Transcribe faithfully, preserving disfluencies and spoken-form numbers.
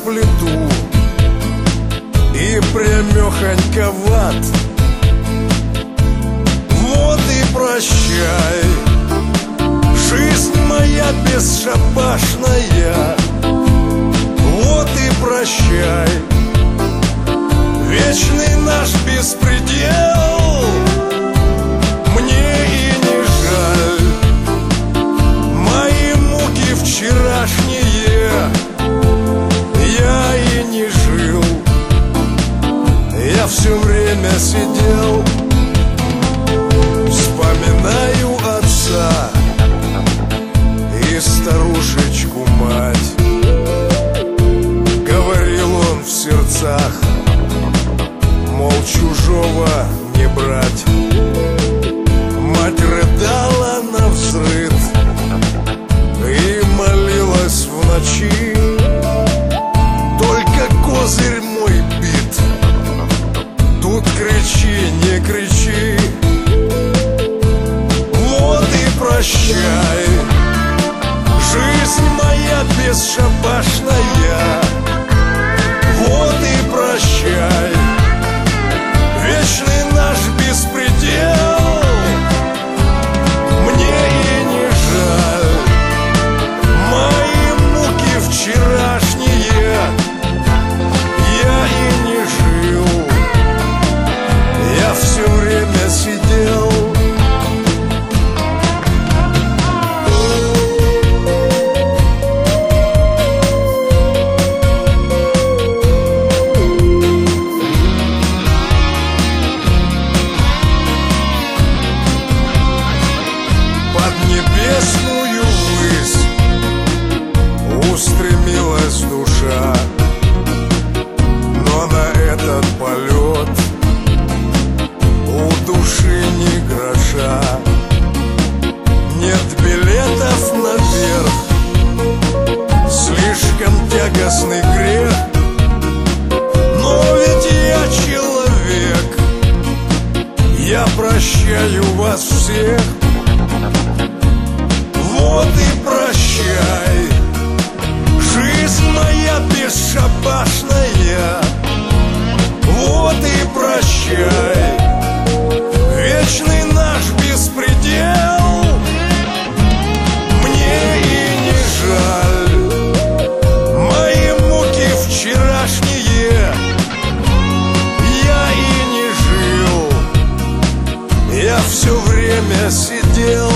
плиту и прямехонько в ад. Вот и прощай, жизнь моя бесшабашная. Вот и прощай, вечный наш беспредел. Мне и не жаль мои муки вчерашние. Я и не жил, я все время сидел. Вспоминаю отца и старушечку мать. Говорил он в сердцах, мол, чужого не брать. Мать рыдала навзрыд и молилась в ночи. Только козырь мой бит, тут кричи, не кричи. Вот и прощай, жизнь моя бесшабашная. Вот и прощай, вечный наш беспредел. Мне и не жаль мои муки вчерашние. Я и не жил, я все время сидел. Небесную высь устремилась душа, но на этот полет у души ни гроша. Нет билетов наверх, слишком тягостный грех. Но ведь я человек, я прощаю вас всех. Вот и прощай, жизнь моя бесшабашная. Вот и прощай, вечный наш беспредел. Мне и не жаль мои муки вчерашние. Я и не жил, я все время сидел.